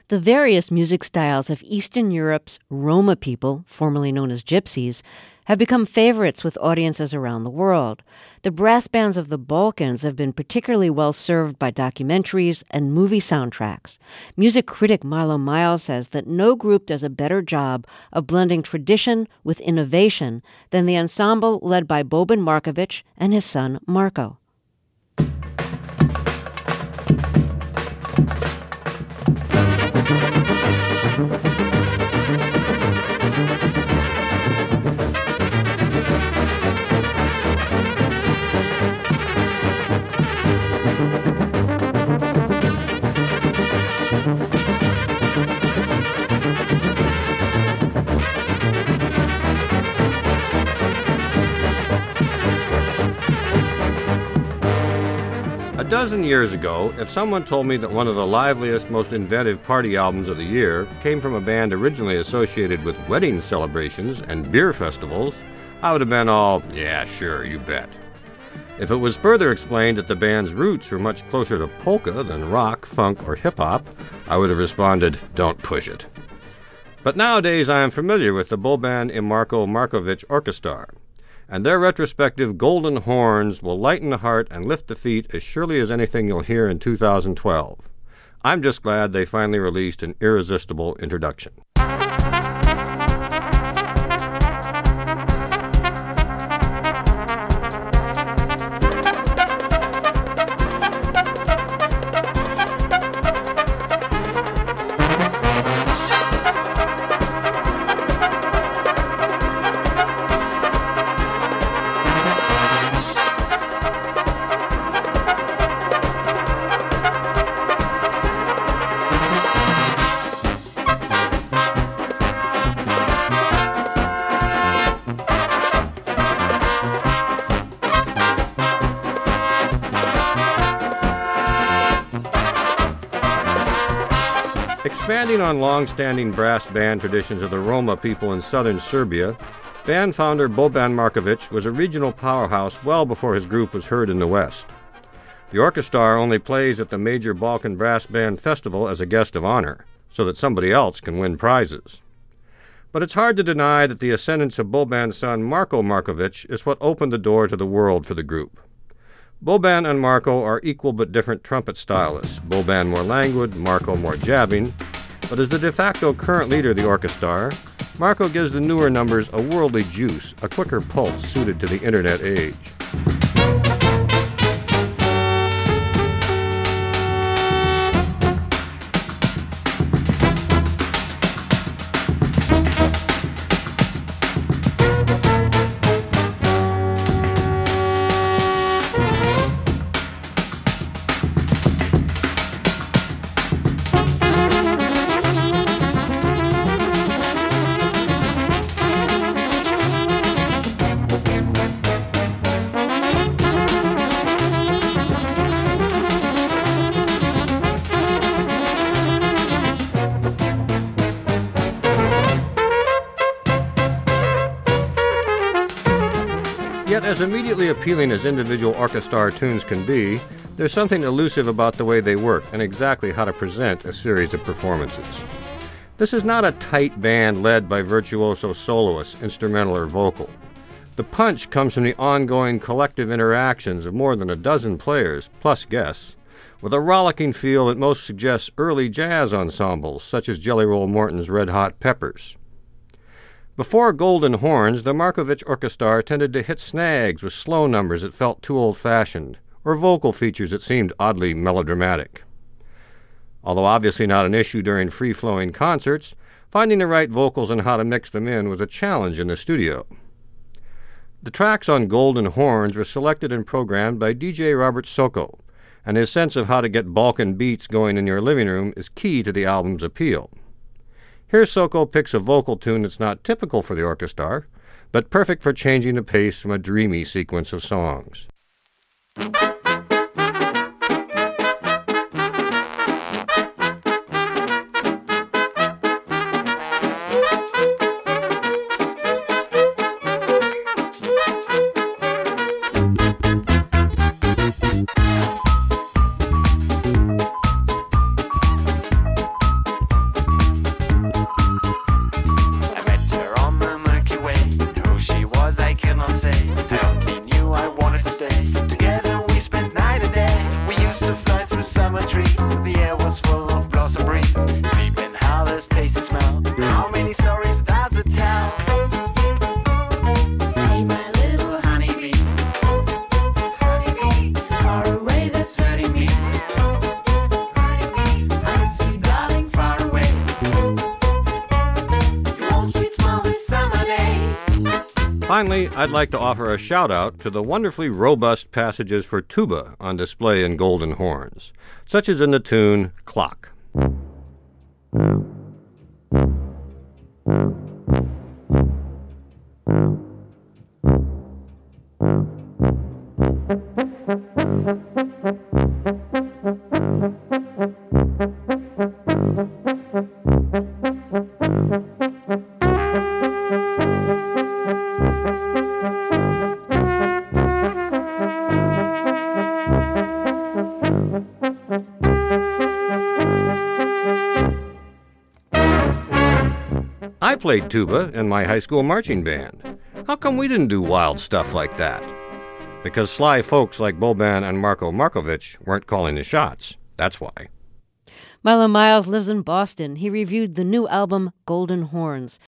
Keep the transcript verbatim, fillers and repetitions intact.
The various music styles of Eastern Europe's Roma people, formerly known as Gypsies, have become favorites with audiences around the world. The brass bands of the Balkans have been particularly well served by documentaries and movie soundtracks. Music critic Milo Miles says that no group does a better job of blending tradition with innovation than the ensemble led by Boban Markovic and his son Marko. A dozen years ago, if someone told me that one of the liveliest, most inventive party albums of the year came from a band originally associated with wedding celebrations and beer festivals, I would have been all, yeah, sure, you bet. If it was further explained that the band's roots were much closer to polka than rock, funk, or hip-hop, I would have responded, don't push it. But nowadays I am familiar with the Boban i Marko Markovic Orchestra, and their retrospective Golden Horns will lighten the heart and lift the feet as surely as anything you'll hear in two thousand twelve. I'm just glad they finally released an irresistible introduction. Expanding on long-standing brass band traditions of the Roma people in southern Serbia, band founder Boban Markovic was a regional powerhouse well before his group was heard in the West. The orchestra only plays at the major Balkan Brass Band Festival as a guest of honor, so that somebody else can win prizes. But it's hard to deny that the ascendance of Boban's son Marko Markovic is what opened the door to the world for the group. Boban and Marko are equal but different trumpet stylists, Boban more languid, Marko more jabbing, but as the de facto current leader of the orchestra, Marko gives the newer numbers a worldly juice, a quicker pulse suited to the internet age. Yet, as immediately appealing as individual orchestra tunes can be, there's something elusive about the way they work and exactly how to present a series of performances. This is not a tight band led by virtuoso soloists, instrumental or vocal. The punch comes from the ongoing collective interactions of more than a dozen players, plus guests, with a rollicking feel that most suggests early jazz ensembles, such as Jelly Roll Morton's Red Hot Peppers. Before Golden Horns, the Markovic Orchestra tended to hit snags with slow numbers that felt too old-fashioned, or vocal features that seemed oddly melodramatic. Although obviously not an issue during free-flowing concerts, finding the right vocals and how to mix them in was a challenge in the studio. The tracks on Golden Horns were selected and programmed by D J Robert Soko, and his sense of how to get Balkan beats going in your living room is key to the album's appeal. Here Soko picks a vocal tune that's not typical for the orchestra, but perfect for changing the pace from a dreamy sequence of songs. Finally, I'd like to offer a shout-out to the wonderfully robust passages for tuba on display in Golden Horns, such as in the tune Clock. I played tuba in my high school marching band. How come we didn't do wild stuff like that? Because sly folks like Boban and Marko Markovic weren't calling the shots. That's why. Milo Miles lives in Boston. He reviewed the new album Golden Horns.